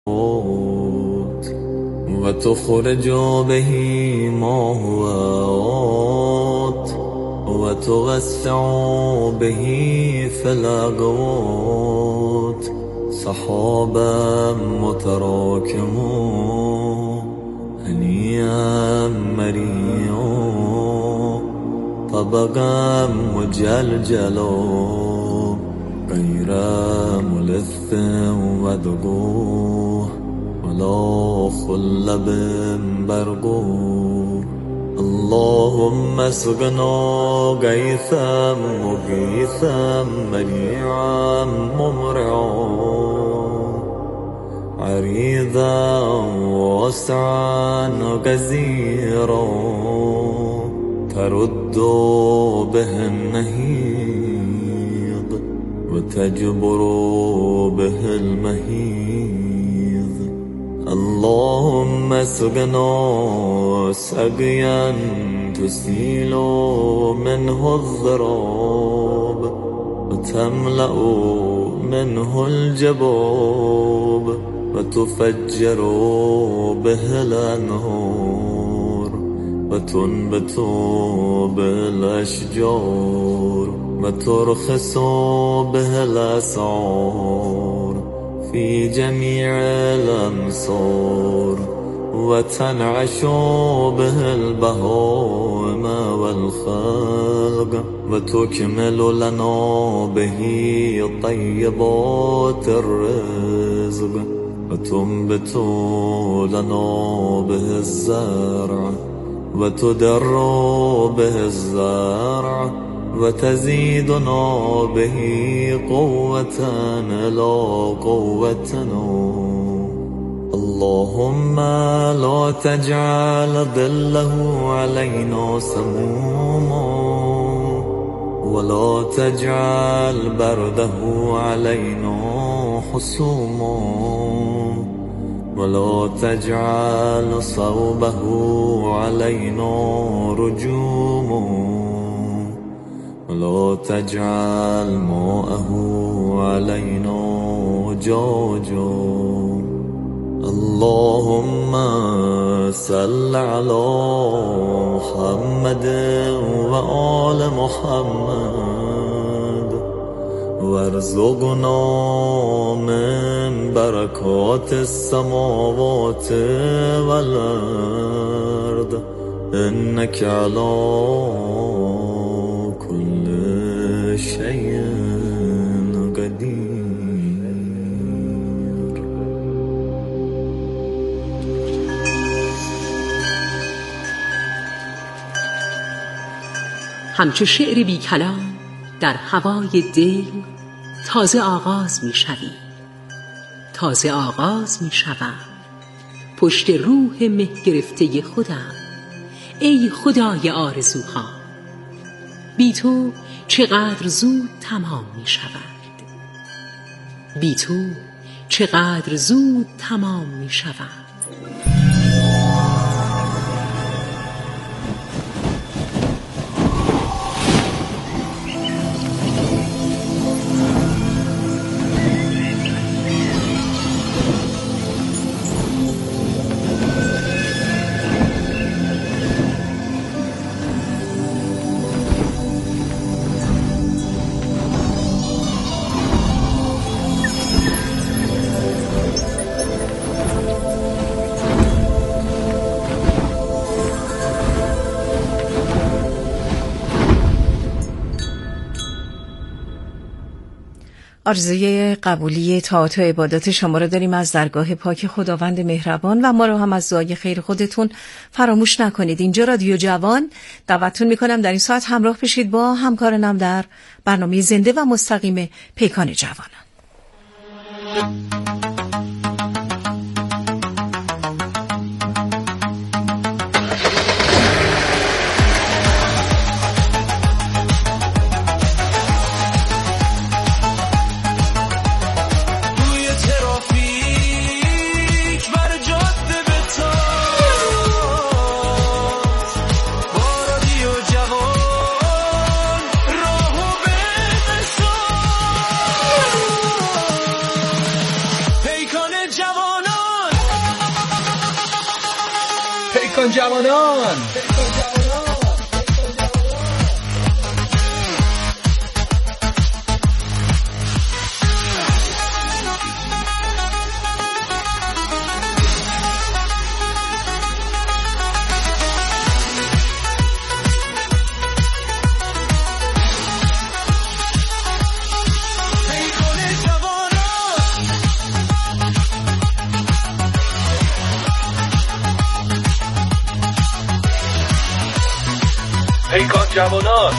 وتخرج به ما هو آت وتوسع به في الأقوات سحابا متراكما هنيئا مريئا طبقا مجلجلا غير ملث ودقوه ولا خلب برقوه اللهم اسقنا غيثا مغيثا مريعا ممرعا عريضا واسعا غزيرا ترد به النهيض وتجبر به المهيض اللهم اسقنا سقيا تسيل منه الضراب وتملأ منه الجباب وتفجر به الأنهار وتنبت بالأشجار وترخص به الأسعار في جميع الأمصار وتنعش به البهائم والخلق وتكمل لنا به طيبات الرزق وتنبت لنا به الزرع وتدر به الزرع وتزيدنا به قوة إلى قوتنا اللهم لا تجعل ظله علينا سموما ولا تجعل برده علينا حسوما ولا تجعل صوبه علينا رجوما ولا تجعل ماءه علينا جاجا اللهم صل على محمد وآل محمد وارزقنا من بركات السماوات والأرض إنك على كل شيء قدير. همچو شعر بی کلام در هوای دل تازه آغاز می شوی، تازه آغاز می شوم پشت روح مه گرفته خودم. ای خدای آرزوها، بی تو چقدر زود تمام می شود، بی تو چقدر زود تمام می شود. آرزوی قبولی طاعات و عبادات شما را داریم از درگاه پاک خداوند مهربان و ما رو هم از دعای خیر خودتون فراموش نکنید. اینجا رادیو جوان، دعوتتون میکنم در این ساعت همراه بشید با همکارانم در برنامه زنده و مستقیم پیکان جوانان. پیکان پیکان جوانان. پیکان جوانان.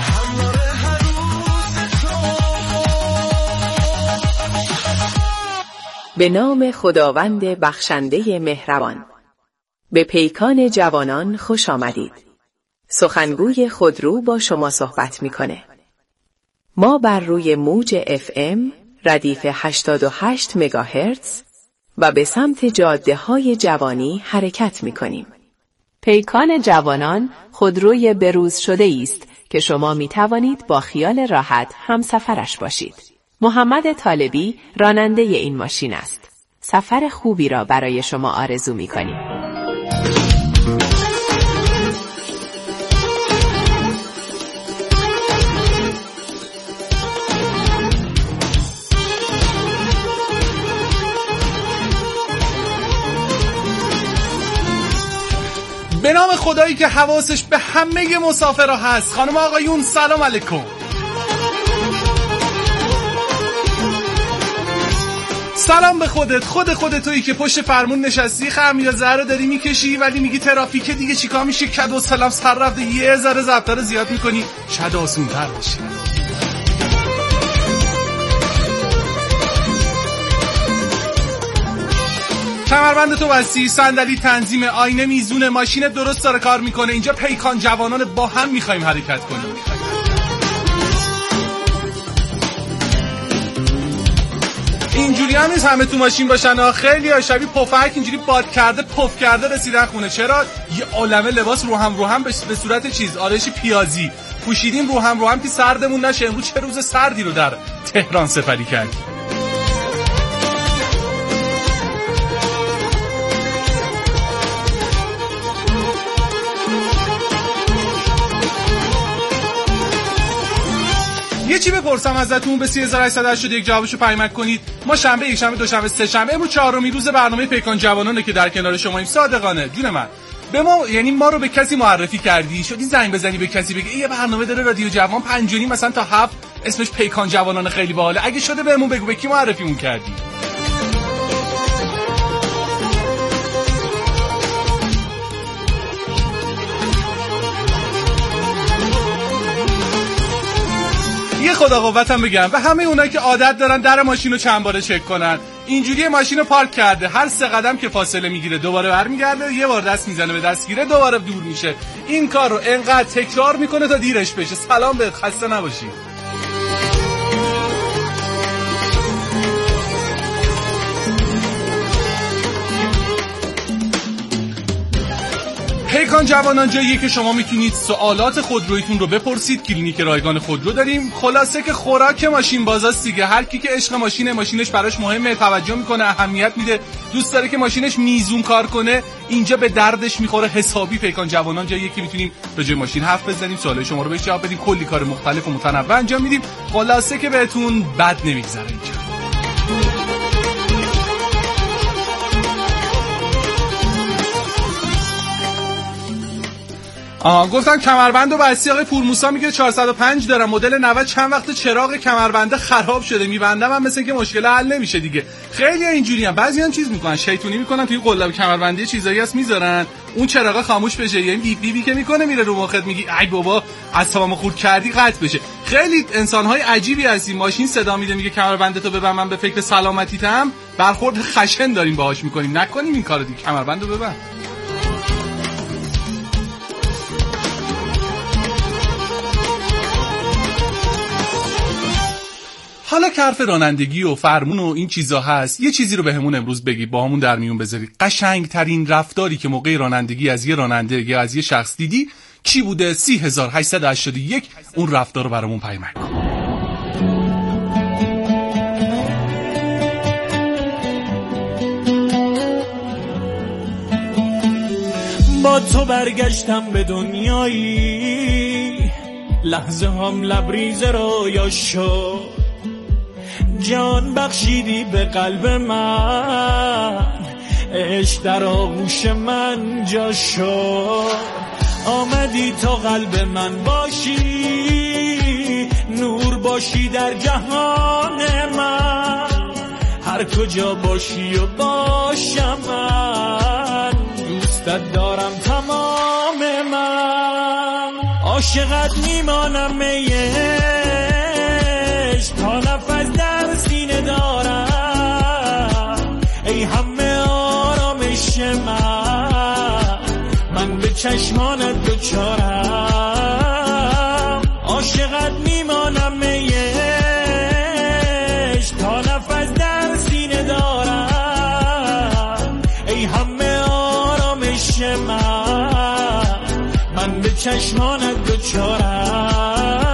به نام خداوند بخشنده مهربان. به پیکان جوانان خوش آمدید. سخنگوی خودرو با شما صحبت میکنه. ما بر روی موج FM ردیف 88 مگاهرتز و به سمت جاده های جوانی حرکت میکنیم. پیکان جوانان خودروی بروز شده است که شما می توانید با خیال راحت همسفرش باشید. محمد طالبی راننده این ماشین است. سفر خوبی را برای شما آرزو می کنیم. به نام خدایی که حواسش به همه مسافرها هست. خانم آقایون سلام علیکم. سلام به خودت تویی که پشت فرمون نشستی، خمیازه رو داری میکشی ولی میگی ترافیک دیگه چیکار میشه، کد و سلام سر رفته، یه ذره ضبط رو زیاد میکنی شاید آسون‌تر بشه. کمربند تو بستی، صندلی تنظیم، آینه میزونه، ماشین درست داره کار میکنه. اینجا پیکان جوانان با هم میخوایم حرکت کنیم. اینجوری هم نیست همه تو ماشین باشن، خیلی ها شبیه پفک اینجوری باد کرده پف کرده رسیدن خونه. چرا؟ یه عالمه لباس رو هم به صورت چیز آرایش پیازی پوشیدیم رو هم که سردمون نشه. امروز چه روز سردی رو در تهران سپری کردیم. یه چی بپرسم ازتون، به 3881 جوابشو پیمک کنید. ما شنبه، یک شنبه، دوشنبه، سه شنبه، امروز چهارمین روز برنامه پیکان جوانانه که در کنار شماییم. صادقانه جون من به ما، یعنی ما رو به کسی معرفی کردی، شدی زنگ بزنی به کسی بگی یه برنامه داره رادیو جوان 5 مثلا تا 7 اسمش پیکان جوانان خیلی باحاله، اگه شده بهمون بگو به کی معرفیمون کردی. یه خدا قوتم بگم به همه اونایی که عادت دارن در ماشین رو چند باره چک کنن. اینجوری ماشین رو پارک کرده، هر 3 قدم که فاصله میگیره دوباره برمیگرده، یه بار دست میزنه به دستگیره دوباره دور میشه. این کار رو انقدر تکرار میکنه تا دیرش بشه. سلام بهت، خسته نباشی. پیکان جوانان جاییه که شما میتونید سوالات خودرویتون رو بپرسید. کلینیک رایگان خودرو داریم. خلاصه که خوراک ماشین بازاست دیگه. هر کی که عشق ماشینش براش مهمه، توجه میکنه، اهمیت میده، دوست داره که ماشینش میزون کار کنه، اینجا به دردش میخوره حسابی. پیکان جوانان جاییه که میتونیم راجع به ماشین حرف بزنیم، سوالای شما رو بهش جواب بدیم، کلی کار مختلف و متنوع انجام میدیم. خلاصه که بهتون بد نمیگذره اینجا. گفتم کمربند و بستی. آقای پورموسا میگه 405 دارم، مدل 90. چند وقت چراغ کمربنده خراب شده، میبندم هم مثل اینکه مشکل حل نمیشه دیگه. خیلی اینجوری هم بعضی هم چیز میکنن، شیطونی میکنن، توی قلاب کمربندی چیزایی هست میذارن اون چراغ خاموش بشه، یعنی بیپ بیپی که میکنه میره رو مخت، میگی ای بابا اعصابمو خورد کردی، قطع بشه. خیلی انسان‌های عجیبی هستیم. ماشین صدا میده میگه کمربندتو ببند، من به فکر سلامتیتم، برخورد خشن داریم باهاش میکنیم. نکنیم این کارو دیگه، کمربندو ببند. حالا که حرف رانندگی و فرمون و این چیزا هست، یه چیزی رو بهمون امروز بگی، با همون در میون بذاری. قشنگترین رفتاری که موقع رانندگی از یه راننده یا از یه شخص دیدی چی بوده؟ 3881 اون رفتار رو برامون پیمک کن. با تو برگشتم به دنیایی، لحظه هم لبریز رویا شد، جان بخشیدی به قلب من، عشق در آغوش من جا شد. آمدی تا قلب من باشی، نور باشی در جهان من، هر کجا باشی و باشم من، دوستت دارم تمام من. عاشقت میمانم عشق تا نفس در سینه دارم، ای همه آرامش من به چشمانت دوچارم. عاشقت میمانم عشق تا نفس در سینه دارم، ای همه آرامش من به چشمانت دوچارم.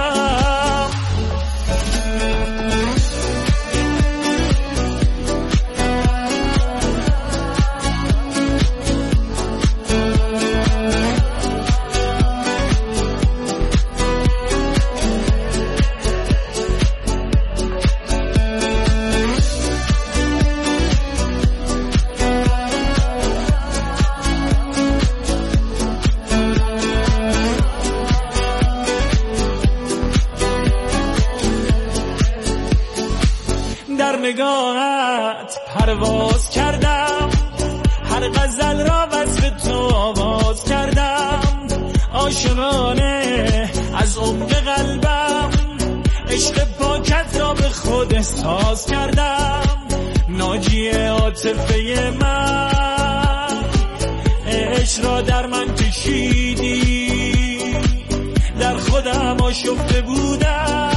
نگاهت پرواز کردم، هر غزل را وصف تو آواز کردم، عاشقانه از عمق قلبم عشق پاکت را به خود احساس کردم. ناجی عاطفه من عشق را در من کشیدی، در خودم آشفته بودم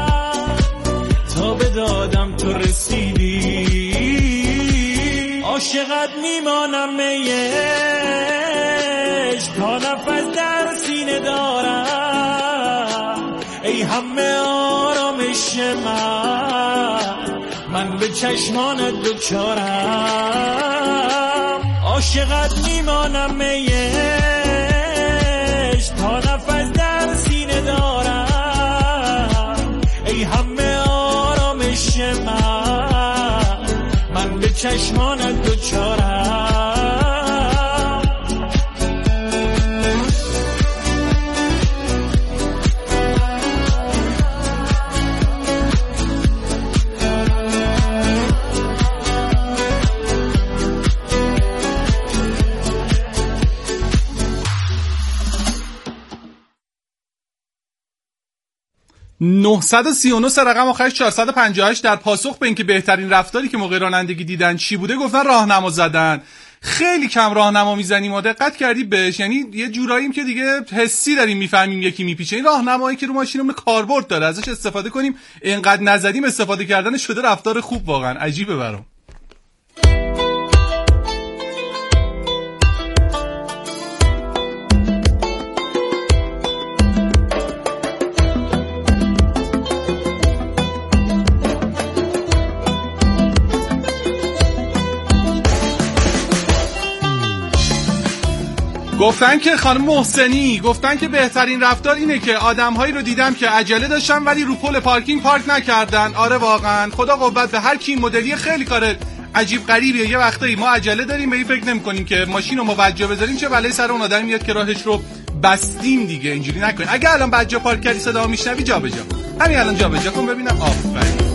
تا به دادم تو رسیدی. عاشقت میمانم عشق تا نفس در سینه دارم، ای همه آرامش من به چشمانت دوچارم. عاشقت میمانم عشق تا نفس در سینه دارم، ای همه آرامش من به چشمانت دوچارم. (939) رقم آخرش 458 در پاسخ به اینکه بهترین رفتاری که موقع رانندگی دیدن چی بوده گفتن راهنما زدن. خیلی کم راهنما میزنیم و دقت کردی بهش، یعنی یه جوراییم که دیگه حسی داریم میفهمیم یکی میپیچه. این راهنمایی که رو ماشینمون کاربرد داره ازش استفاده کنیم، اینقدر نزدیم استفاده کردن شده رفتار خوب. واقعا عجیبه برام. گفتن که خانم محسنی گفتن که بهترین رفتار اینه که آدم‌هایی رو دیدم که عجله داشتن ولی رو پل پارکینگ پارک نکردن. آره واقعا خدا قوت به هر کی. مدلی خیلی کار عجیب غریبیه. یه وقتایی ما عجله داریم به این فکر نمی‌کنیم که ماشین رو موجه بذاریم چه بلایی سر اون آدمی میاد که راهش رو بستیم. دیگه اینجوری نکنین. اگه الان بجا پارک کردی صدا میشنوی جابجا، همین الان جابجا کن ببینم. آفرین.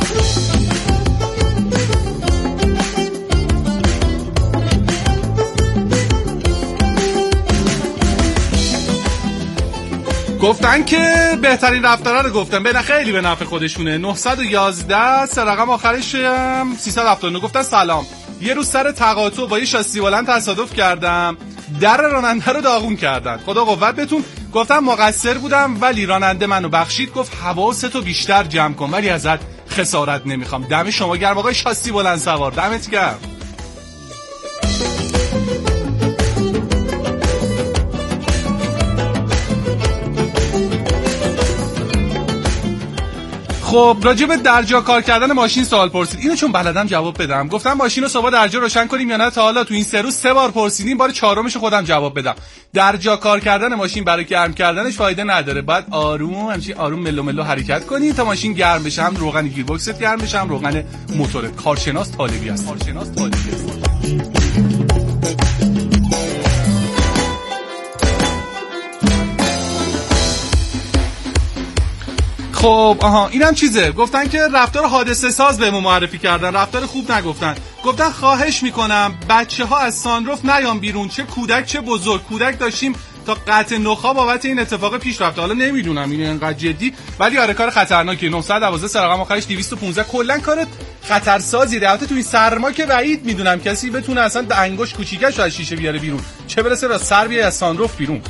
گفتن که بهترین رفتارا رو گفتن به خیلی به نفع خودشونه. 911 سه رقم آخرش 379 گفتن سلام، یه روز سر تقاطع با یه شاسی بلند تصادف کردم، در راننده رو داغون کردن. خدا قوت بهتون. گفتم مقصر بودم ولی راننده منو بخشید، گفت حواستو بیشتر جمع کن ولی ازت خسارت نمیخوام. دم شما گرم آقای شاسی بلند سوار، دمت گرم. خب راجع به درجا کار کردن ماشین سوال پرسید. اینو چون بلدم جواب بدم گفتم ماشین رو صبح درجا روشن کنیم یا نه. تا حالا تو این 3 روز 3 بار پرسیدیم، بار چهارمش خودم جواب بدم. درجا کار کردن ماشین برای گرم کردنش فایده نداره. باید آروم همچین آروم ملو ملو حرکت کنی تا ماشین گرم بشه. هم روغن گیربکست گرم بشه هم روغن موتورت. کارشناس طالبی است. خب اینم چیزه. گفتن که رفتار حادثه ساز بهمون معرفی کردن، رفتار خوب نگفتن. گفتن خواهش میکنم بچه‌ها از سانروف نیان بیرون، چه کودک چه بزرگ. کودک داشتیم تا قطع نخا بابت این اتفاق پیش رفته. حالا نمیدونم این انقدر جدی، ولی آره کار خطرناکه. 912 سراغم آخرش 215. کلا کار خطرسازی. البته تو این سرما که بعید میدونم کسی بتونه اصلا انگشت کوچیکش رو از شیشه بیاره بیرون، چه برسه به سر بیای از سانروف بیرون.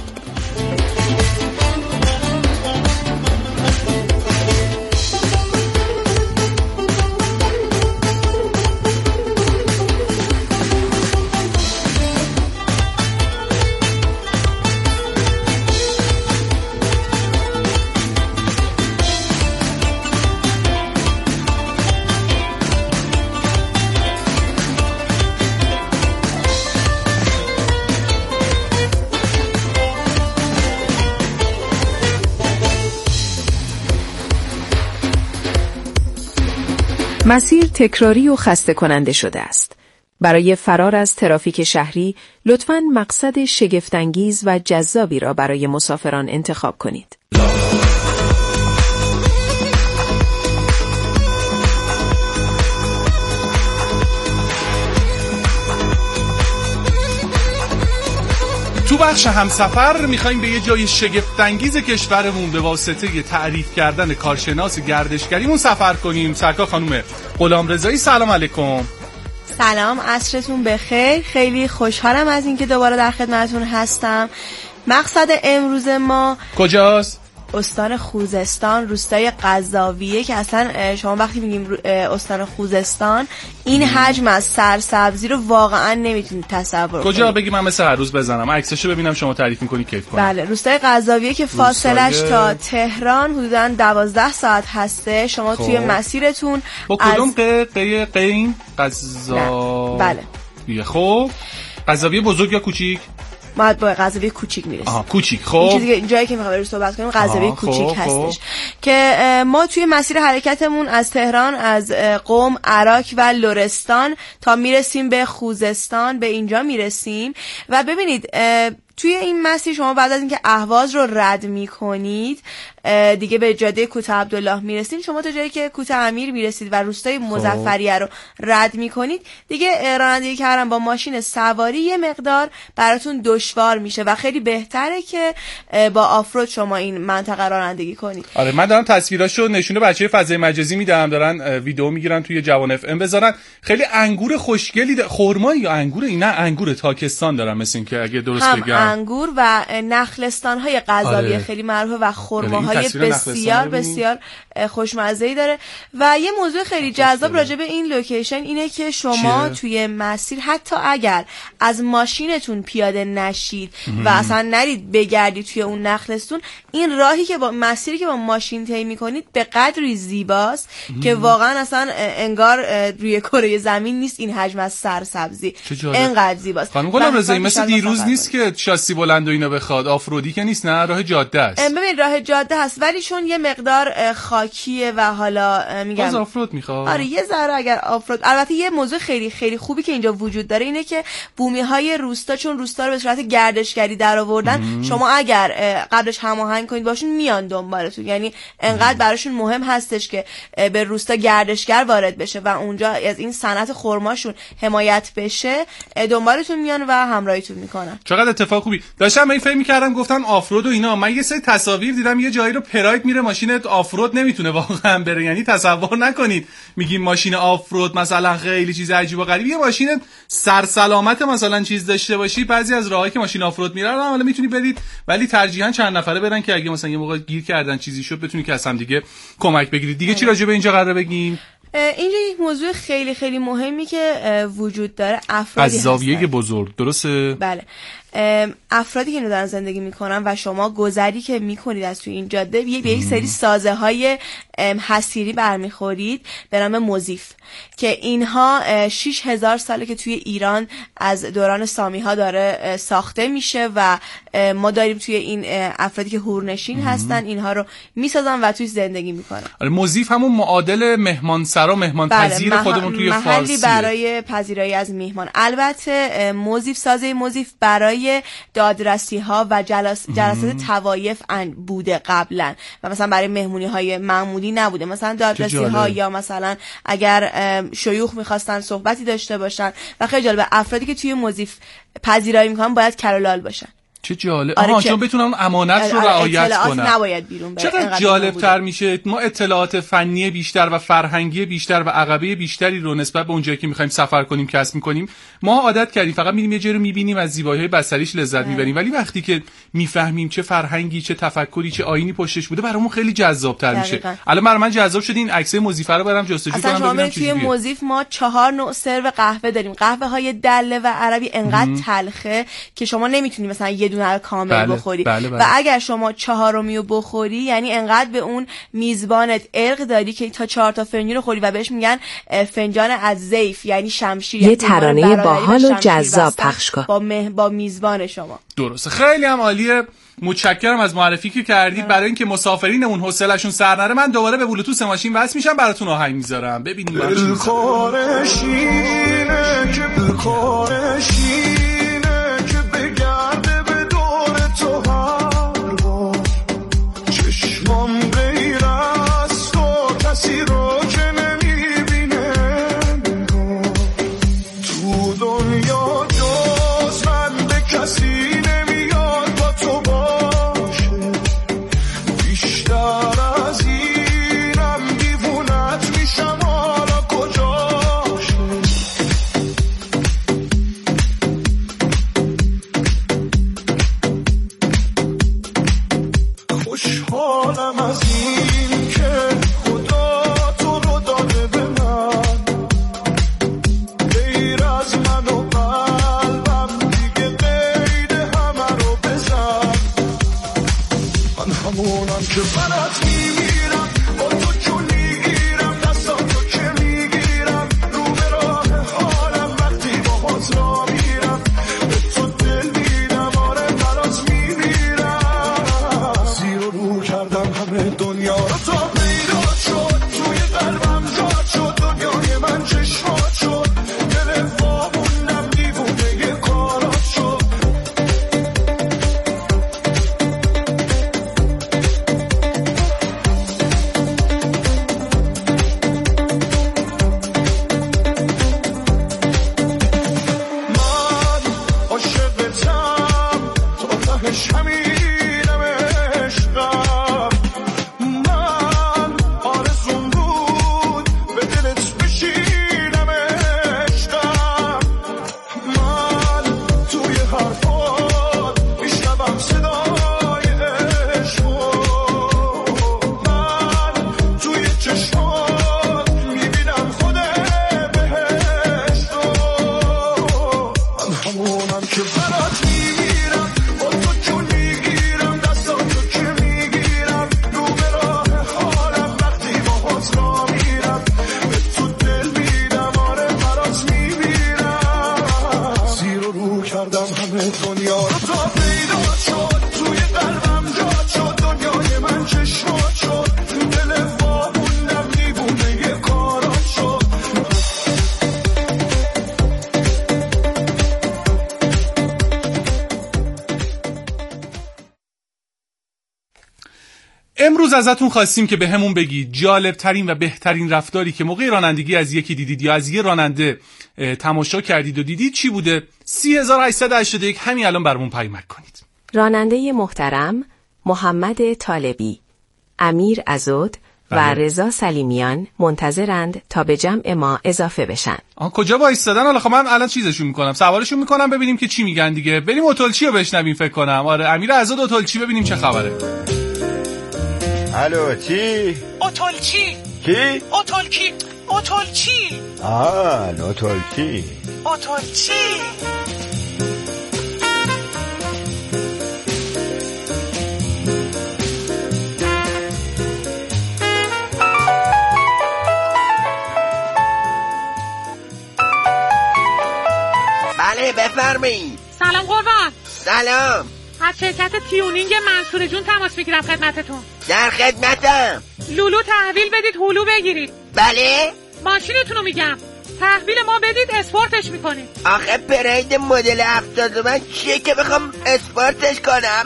مسیر تکراری و خسته کننده شده است. برای فرار از ترافیک شهری، لطفاً مقصد شگفت‌انگیز و جذابی را برای مسافران انتخاب کنید. تو بخش همسفر میخوایم به یه جای شگفت‌انگیز کشورمون به واسطه تعریف کردن کارشناس گردشگریمون سفر کنیم. سرکار خانم غلامرضایی، سلام علیکم. سلام، عصرتون بخیر. خیلی خوشحالم از اینکه دوباره در خدمتتون هستم. مقصد امروز ما کجاست؟ استان خوزستان، روستای قزاویه، که اصلا شما وقتی میگیم استان خوزستان این حجم از سرسبزی رو واقعا نمیتونید تصور کنید. کجا بگی من مثل هر روز بزنم عکسشو ببینم شما تعریف میکنی کیف کنم. بله، روستای قزاویه که فاصلش تا تهران حدوداً 12 ساعت هسته. شما توی مسیرتون با کدوم قین بله. خب قزاویه بزرگ یا کوچیک؟ ما با قزاویه کوچیک میرسیم. کوچیک. خب این جایی که میخوام روش صحبت کنیم قزاویه کوچیک هستش. که ما توی مسیر حرکتمون از تهران، از قم، عراق و لرستان تا میرسیم به خوزستان، به اینجا میرسیم. و ببینید توی این مسیر شما بعد از اینکه اهواز رو رد میکنید دیگه به جاده کوته عبدالله میرسید. شما تا جایی که کوته امیر میرسید و روستای مظفریه رو رد میکنید دیگه رانندگی کردن با ماشین سواری یه مقدار براتون دشوار میشه و خیلی بهتره که با آفرود شما این منطقه رانندگی کنید. آره من دارم تصویراشو نشونه بچه‌ی فضای مجازی میدم، دارن ویدیو میگیرن توی جوان اف ام بذارن. خیلی انگور خوشگلی خرمایی یا انگور اینا انگور تاکستان دارن مثل که اگه درست بگم انگور و نخلستان‌های قزاویه آره. خیلی معروفه و خرماهای بسیار بسیار خوشمزه‌ای داره. و یه موضوع خیلی جذاب راجع به این لوکیشن اینه که شما توی مسیر حتی اگر از ماشینتون پیاده نشید و اصلا نرید بگردید توی اون نخلستون، این راهی که با مسیری که با ماشین طی می‌کنید به قدری زیباست که واقعا اصلا انگار روی کره زمین نیست این حجم از سرسبزی. انقدر زیباست. خانم غلامرضایی مثل دیروز نیست که شاسی بلند و اینا بخواد، آفرودی که نیست، نه راه جاده است. ببین راه جاده هست ولی چون یه مقدار خاکیه و حالا میگم باز آفرود میخواد. آره یه ذره اگر آفرود. البته یه موضوع خیلی خیلی خوبی که اینجا وجود داره اینه که بومی‌های روستا چون روستا رو به صورت گردشگری درآوردن، شما اگر قبلش هماهنگ کنید باشون میان دنبالتون. یعنی انقدر براشون مهم هستش که به روستا گردشگر وارد بشه و اونجا از این صنعت خرماشون حمایت بشه، دنبالتون میان و همراهیتون میکنن. چقدر اتفاق خوبی. داشتم این فکر می‌کردم گفتن آفرود و اینا، من یه سری تصاویر دیدم یه جایی رو پراید میره ماشین آفرود نمیتونه واقعا بره. یعنی تصور نکنید میگیم ماشین آفرود مثلا خیلی چیز عجیب و غریب، یه ماشین سرسلامت مثلا چیز داشته باشی بعضی از راهایی که ماشین آفرود میره رو حالا میتونی برید، ولی ترجیحاً چند نفره برن که اگه مثلا یه موقع گیر کردن چیزی شد بتونی که اصلا دیگه کمک بگیرید. دیگه چی راجع به اینجا قراره بگیم؟ اینجا یک موضوع خیلی خیلی مهمی که وجود داره افرادی از زاویه بزرگ، درسته؟ بله. افرادی که اینو دارن زندگی میکنن و شما گذری که میکنید از توی این جاده به یک سری سازه های حصیری برمیخورید به نام موزیف که اینها 6000 ساله که توی ایران از دوران سامی ها داره ساخته میشه و ما داریم توی این افرادی که هورنشین هستن اینها رو میسازن و توی زندگی میکنن. آره موزیف همون معادل مهمانسرا مهمانپذیر خودمون توی فارسی، محلی برای پذیرایی از میهمان. البته موزیف سازه موزیف برای دادرسی ها و جلسات طوایف بوده قبلا و مثلا برای مهمونی های معمولی نبوده، مثلا دادرسی ها یا مثلا اگر شیوخ میخواستن صحبتی داشته باشن و خیلی جالبه افرادی که توی موزیف پذیرایی میکنن باید کلالال باشن. چه جالب. چون بتونن امانت رو رعایت کنن. نباید بیرون بره. چقدر جالب تر میشه ما اطلاعات فنی بیشتر و فرهنگی بیشتر و عقبه بیشتری رو نسبت به اونجایی که میخوایم سفر کنیم کسب میکنیم. ما عادت کردیم فقط میریم یه جایی رو میبینیم از زیبایی‌های بصریش لذت میبریم، ولی وقتی که میفهمیم چه فرهنگی چه تفکری چه آیینی پشتش بوده برامون خیلی جذاب‌تر میشه. الان برای من جذاب شد این عکسای موزیف رو برام جستجو کنم ببینم چی. توی موزیف ما 4 نوع سرو قهوه داریم. قهوه‌های دله و عربی انقدر تلخه که شما نمیتونی مثلا یه دونه رو کامل بخوری. و اگر شما 4می رو بخوری یعنی انقدر به اون میزبانت ارق داری که تا 4 تا فنجان رو خوری و بهش میگن فنجان از زیف یعنی شمشیر. یه ترانه باحال و جذاب پخش کن با میزبان شما. درسته. خیلی هم عالیه. متشکرم از معرفی که کردید. برای اینکه مسافرینمون حوصله‌شون سر نره من دوباره به بلوتوث ماشین وصل میشم براتون آهنگ میذارم. ببینیم امروز ازتون خواستیم که به همون بگید جالب ترین و بهترین رفتاری که موقع رانندگی از یکی دیدید یا از یه راننده تماشا کردید و دیدید چی بوده. 3881 همین الان برامون پیام کنید. راننده محترم محمد طالبی، امیر عزود و رضا سلیمیان منتظرند تا به جمع ما اضافه بشن. کجا وایسادن؟ حالا خب من الان چیزشون میکنم، سوارشون میکنم ببینیم که چی میگن دیگه. بریم اتلچی رو بشنویم فکر کنم. آره امیر عزود اتلچی ببینیم چه خبره. الو چی؟ اتلچی. کی؟ اتلچی. اتلچی. اتلچی. اتلچی. بفرمایید. سلام قربان. سلام. از شرکت تیونینگ منصور جون تماس میگیرم خدمتتون. در خدمتم. لولو تحویل بدید هلو بگیرید. بله؟ ماشینتون رو میگم تحویل ما بدید اسپورتش میکنیم. آخه پراید مدل 70 من چیه که بخوام اسپورتش کنم؟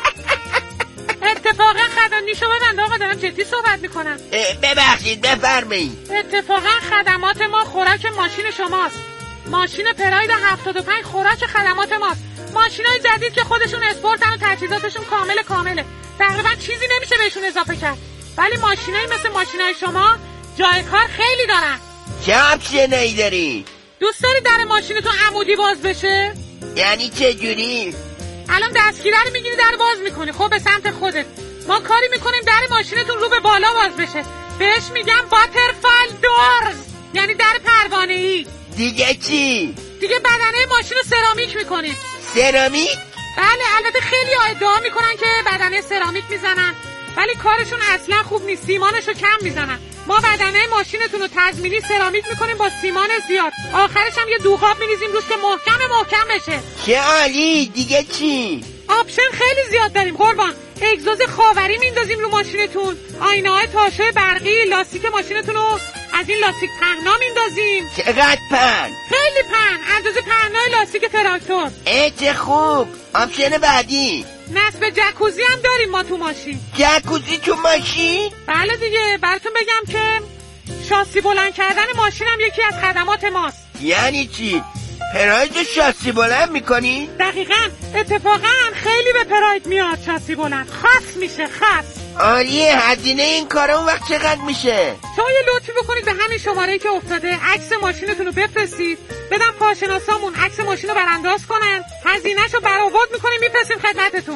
اتفاقا خدماتشو ببند آقا، دارم جدی صحبت میکنم. ببخشید بفرمایید. اتفاقا خدمات ما خوراک ماشین شماست. ماشین پراید 75 خوراک خدمات ماست. ماشینای جدید که خودشون اسپورتن و تجهیزاتشون کامله. تقریبا چیزی نمیشه بهشون اضافه کرد. ولی ماشینای مثل ماشینای شما جای کار خیلی دارن. چه آپشنایی داری؟ دوست داری در ماشینتون عمودی باز بشه؟ یعنی چه جوری؟ الان دستگیره رو میگیری در باز میکنی، خب به سمت خودت. ما کاری میکنیم در ماشینتون رو به بالا باز بشه. بهش میگم باترفال دورز، یعنی در پروانه‌ای. دیگه چی؟ دیگه بدنه ماشین رو سرامیک میکنیم. سرامیک؟ بله، البته خیلی ادعا میکنن که بدنه سرامیک میزنن، ولی کارشون اصلا خوب نیست، سیمانشو کم میزنن. ما بدنه ماشینتون رو تضمینی سرامیک میکنیم با سیمان زیاد. آخرش هم یه دوغاب میریزیم روش که محکم بشه. چه عالی. دیگه چی؟ آپشن خیلی زیاد داریم قربان. اگزوز خاوری میندازیم رو ماشینتون، آینه‌های تاشوی برقی، لاستیک ماشینتون رو از این لاستیک پهنا میندازیم. چقدر پهن؟ خیلی پهن، اندازه پهنای لاستیک تراکتور. چه خوب. آپشن بعدی؟ نصب جکوزی هم داریم ما تو ماشین. جکوزی تو ماشین؟ بله دیگه، براتون بگم که شاسی بلند کردن ماشین هم یکی از خدمات ماست. یعنی چی؟ پراید شاسی بلند میکنی؟ دقیقاً، اتفاقاً خیلی به پراید میاد شاسی بلند، خاص میشه خاص. عالیه. هزینه این کارا اون وقت چقدر میشه؟ شما یه لطفی بکنید به همین شماره‌ای که افتاده عکس ماشینتون رو بفرستید، بدم کارشناسامون عکس ماشین رو برانداز کنن، هزینه‌شو برآورد میکنیم میفرستیم خدمتتون.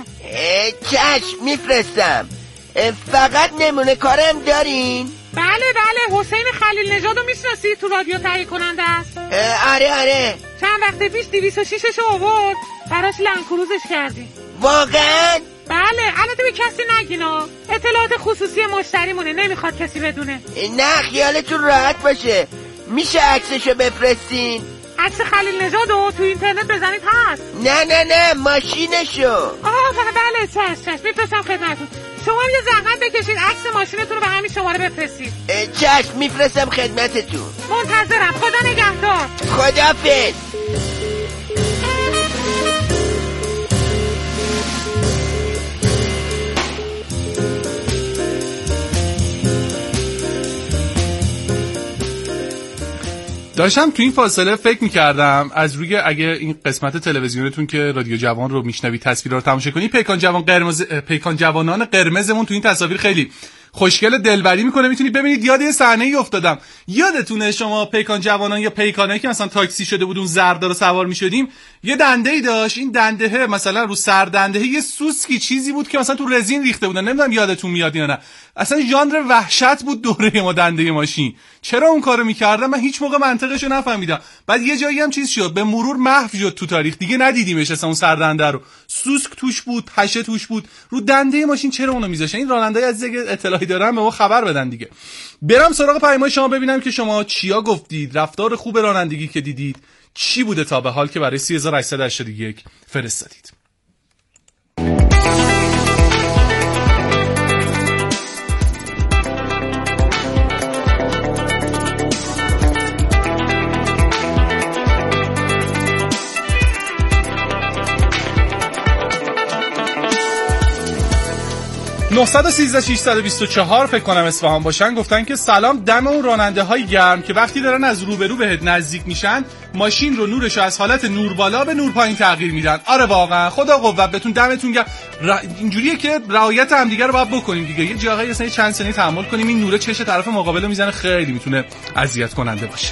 چشم میفرستم. فقط نمونه کارم دارین؟ بله، حسین خلیل نژاد رو میشناسی؟ تو رادیو تهیه کننده است. آره. چند وقت پیش 206 رو آورد، براش لنکروزش کردیم. واقعا؟ بله، البته به کسی نگینا، اطلاعات خصوصی مشتریمونه، نمیخواد کسی بدونه. نه خیالتون راحت باشه. میشه عکسشو بفرستین؟ عکس خلیل نژاد رو تو اینترنت بزنید هست. نه ماشینشو. بله چشم میفرستم خدمتتون. شما یه زحمت بکشید عکس ماشینتون رو به همین شماره بفرستید. چشم میفرستم خدمتتون. منتظرم. خدا نگهدار. خداحافظ. داشتم تو این فاصله فکر می‌کردم از روی اگه این قسمت تلویزیونتون که رادیو جوان رو میشنوید تصویرا رو تماشا کنید، پیکان جوانان قرمزمون تو این تصاویر خیلی خوشگل دلبری میکنه. میتونید ببینید. یاد یه صحنه‌ای افتادم. یادتونه شما پیکان جوانان یا پیکانایی که مثلا تاکسی شده بود اون زردا رو سوار میشدیم، یه دنده‌ای داشت. این دندهه مثلا رو سر دندهه یه سوسکی چیزی بود که مثلا تو رزین ریخته بودن. نمیدونم یادتون میاد یا نه. اصلا ژانر وحشت بود دوره ما دنده ماشین. چرا اون کارو میکردم من هیچ موقع منطقشو نفهمیدم. بعد یه جایی هم چیز شد، به مرور محو شد تو تاریخ، دیگه ندیدیمش اصلا اون سردنده رو. سوسک توش بود، پشه توش بود. رو دنده ماشین چرا اونو میذاشن؟ این راننده‌ای از اگه اطلاعی دارن به ما خبر بدن دیگه. برم سراغ پیام‌های شما ببینم که شما چیا گفتید، رفتار خوب رانندگی که دیدید چی بوده تا به حال که برای 3881 فرستادید. 913-624 فکر کنم اصفهان باشن، گفتن که سلام، دم اون راننده های گرم که وقتی دارن از روبرو بهت نزدیک میشن ماشین رو نورش از حالت نور بالا به نور پایین تغییر میدن. آره واقعا خدا قوت بهتون، دمتون گرم. اینجوریه که رعایت همدیگه رو باید بکنیم دیگه. یه جاهایی اصلا چند ثانیه تحمل کنیم این نور چش طرف مقابل رو میزنه، خیلی میتونه اذیت کننده باشه.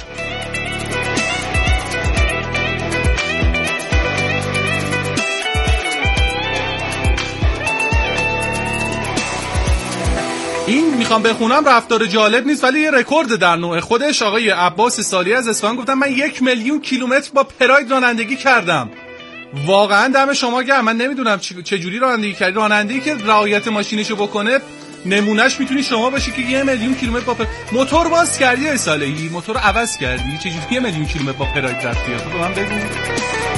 این میخوام بخونم رفتار جالب نیست ولی یه رکورد در نوع خودش. آقای عباس سالی از اصفهان گفتن من 1,000,000 کیلومتر با پراید رانندگی کردم. واقعا دم شما گرم. من نمیدونم چه جوری رانندگی کردی. رانندگی که رعایت ماشینشو بکنه نمونهش میتونی شما باشی که 1,000,000 کیلومتر با موتور باز کردی. ای ساله‌ای موتور عوض کردی، چه جوری 1,000,000 کیلومتر با پراید رفتی؟ تو من بگو.